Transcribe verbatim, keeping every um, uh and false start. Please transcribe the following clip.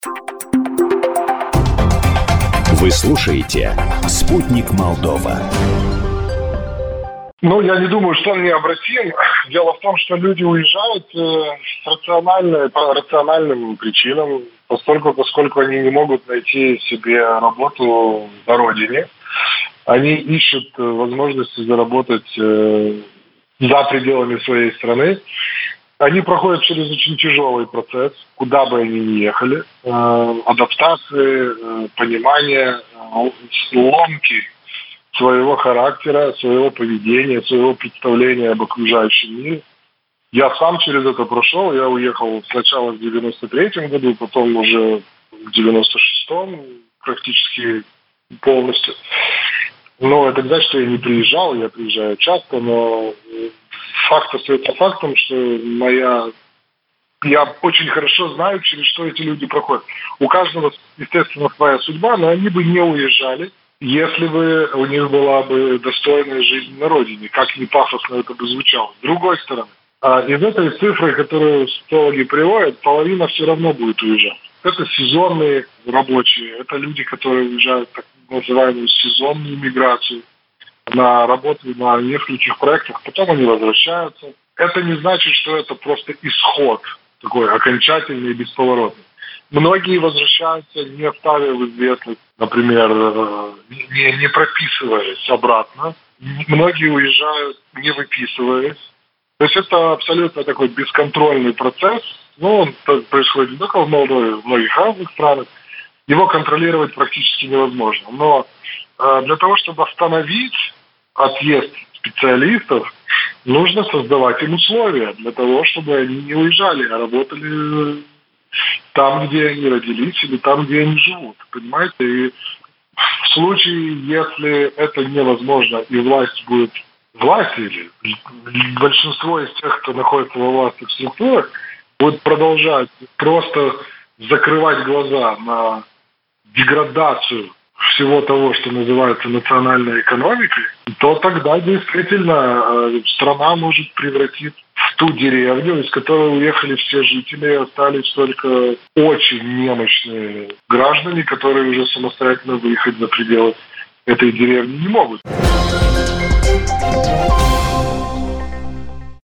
Вы слушаете «Спутник Молдова». Ну, я не думаю, что он необратим. Дело в том, что люди уезжают э, с рациональной, по рациональным причинам, поскольку, поскольку они не могут найти себе работу на родине. Они ищут э, возможности заработать э, за пределами своей страны. Они проходят через очень тяжелый процесс, куда бы они ни ехали. Э, адаптации, э, понимания, э, ломки своего характера, своего поведения, своего представления об окружающем мире. Я сам через это прошел. Я уехал сначала в девяносто третьем году, потом уже в девяносто шестом практически полностью. Но это не значит, что я не приезжал. Я приезжаю часто, но факт остается фактом, что моя... Я очень хорошо знаю, через что эти люди проходят. У каждого, естественно, своя судьба, но они бы не уезжали, если бы у них была бы достойная жизнь на родине, как ни пафосно это бы звучало. С другой стороны, из этой цифры, которую социологи приводят, половина все равно будет уезжать. Это сезонные рабочие, это люди, которые уезжают в так называемую сезонную миграцию на работу на нескольких проектах, потом они возвращаются. Это не значит, что это просто исход такой окончательный и бесповоротный. Многие возвращаются, не оставив известность, например, не, не прописываясь обратно. Многие уезжают, не выписываясь. То есть это абсолютно такой бесконтрольный процесс. Ну, он происходит не только в Молдове, в многих разных странах. Его контролировать практически невозможно. Но э, для того, чтобы остановить отъезд специалистов, нужно создавать им условия для того, чтобы они не уезжали, а работали там, где они родились, или там, где они живут. Понимаете? И в случае, если это невозможно, и власть будет... Власть или большинство из тех, кто находится во власти в структурах, будет продолжать просто закрывать глаза на деградацию всего того, что называется национальной экономикой, то тогда действительно страна может превратиться в ту деревню, из которой уехали все жители, и остались только очень немощные граждане, которые уже самостоятельно выехать за пределы этой деревни не могут.